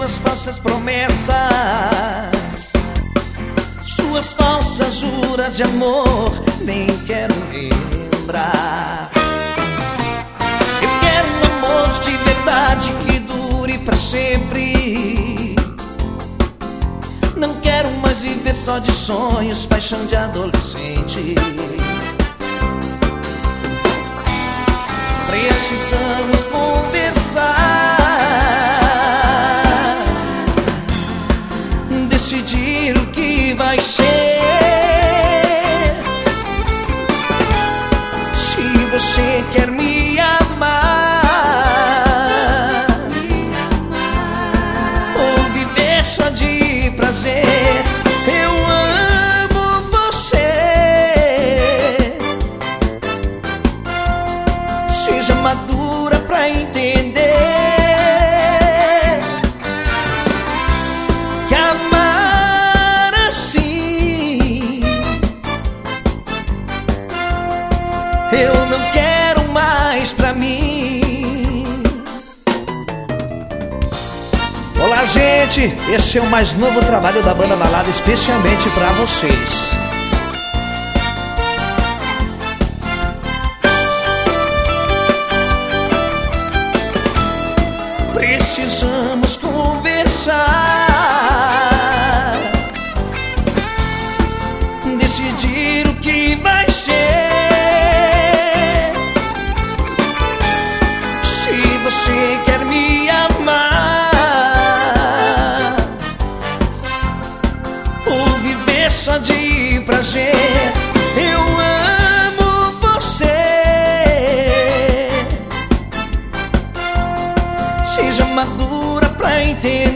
suas falsas promessas, suas falsas juras de amor, nem quero lembrar. Eu quero um amor de verdade que dure pra sempre. Não quero mais viver só de sonhos, paixão de adolescente. Precisamos conversar, decidir o que vai ser. Se você quer me amar, ou viver só de prazer, eu amo você. Seja madura pra entender que amar assim eu não quero mais pra mim. Olá, gente, esse é o mais novo trabalho da Banda Balada, especialmente pra vocês. Precisamos conversar, decidir o que vai ser. Se você quer me amar, ou viver só de prazer, eu amo você. Seja madura pra entender